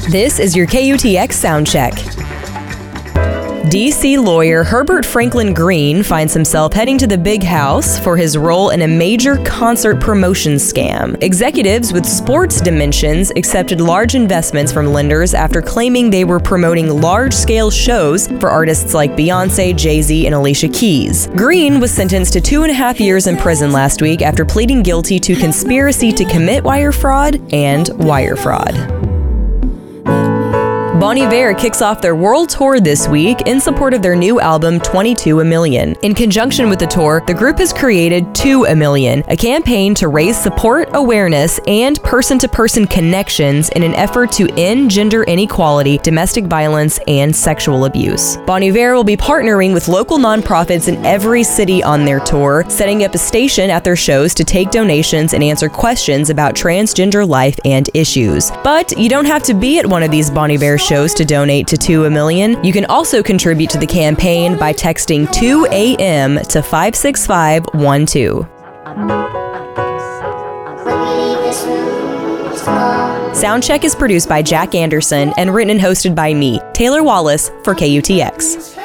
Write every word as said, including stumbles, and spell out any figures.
This is your K U T X Soundcheck. D C lawyer Herbert Franklin Green finds himself heading to the big house for his role in a major concert promotion scam. Executives with sports dimensions accepted large investments from lenders after claiming they were promoting large-scale shows for artists like Beyonce, Jay-Z, and Alicia Keys. Green was sentenced to two and a half years in prison last week after pleading guilty to conspiracy to commit wire fraud and wire fraud. Bon Iver kicks off their world tour this week in support of their new album twenty-two a million. In conjunction with the tour, the group has created two a million, a campaign to raise support, awareness, and person-to-person connections in an effort to end gender inequality, domestic violence, and sexual abuse. Bon Iver will be partnering with local nonprofits in every city on their tour, setting up a station at their shows to take donations and answer questions about transgender life and issues. But you don't have to be at one of these Bon Iver shows shows to donate to two a million. You can also contribute to the campaign by texting two A M to five six five one two. Soundcheck is produced by Jack Anderson and written and hosted by me, Taylor Wallace, for K U T X.